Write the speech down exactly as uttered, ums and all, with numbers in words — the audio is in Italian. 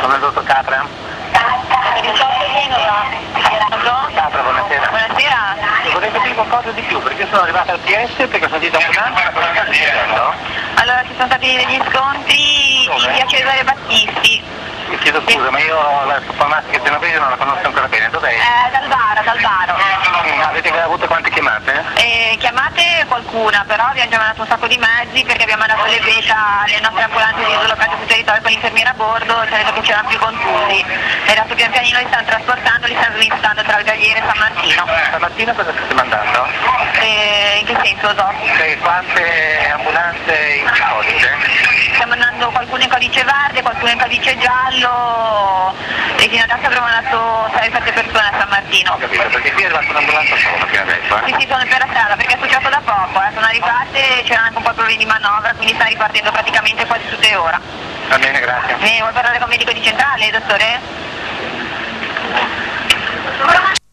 Sono il dottor Capra. Capra, buonasera. Buonasera. Vorrei capire qualcosa di più, perché io sono arrivato al P S perché ho sentito un'ambulance, ma cosa sta succedendo? Allora, ci sono stati degli scontri in via Cesare Battisti. Mi chiedo scusa, ma io la supermarket che Genovese non la conosco ancora bene, dov'è? Eh, dal bar, dal bar. Mm, avete avuto quante chiamate? Eh, chiamate qualcuna, però abbiamo già mandato un sacco di mezzi perché abbiamo mandato le beta alle nostre ambulanze dislocate sul territorio con l'infermiera a bordo, ci hanno detto che c'erano più contusi. E adesso pian pianino li stanno trasportando, li stanno smistando tra il Galliere e San Martino. Stamattina cosa state mandando? Eh, in che senso, so? E quante ambulanze in che codice? Stiamo mandando qualcuno in codice verde, qualcuno in codice giallo e fino adesso abbiamo mandato sei sette persone a San Martino. Ho capito, perché qui è arrivata un'ambulanza sola fino adesso, eh? Sì, sì, sono per la strada perché è successo da poco, eh. Sono arrivate, c'erano anche un po' di problemi di manovra, quindi sta ripartendo praticamente quasi tutte le ore. Va bene, grazie. Eh, vuoi parlare con il medico di centrale, dottore?